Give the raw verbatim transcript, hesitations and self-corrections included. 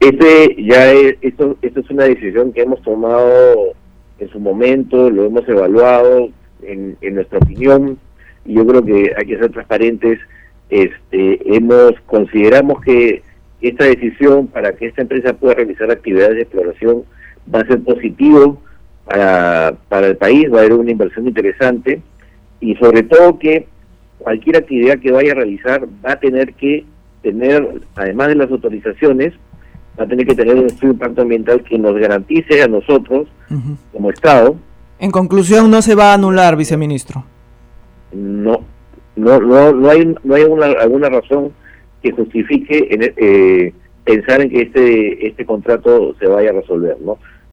Este ya es, esto, esto es una decisión que hemos tomado en su momento, lo hemos evaluado en, en nuestra opinión, y yo creo que hay que ser transparentes. Este, hemos consideramos que esta decisión para que esta empresa pueda realizar actividades de exploración va a ser positivo para, para el país, va a haber una inversión interesante, y sobre todo que cualquier actividad que vaya a realizar va a tener que tener, además de las autorizaciones, va a tener que tener un estudio de impacto ambiental que nos garantice a nosotros, uh-huh, como Estado. En conclusión, no se va a anular, viceministro. No, no, no, no hay, no hay una, alguna razón que justifique en, eh, pensar en que este, este contrato se vaya a resolver, ¿no?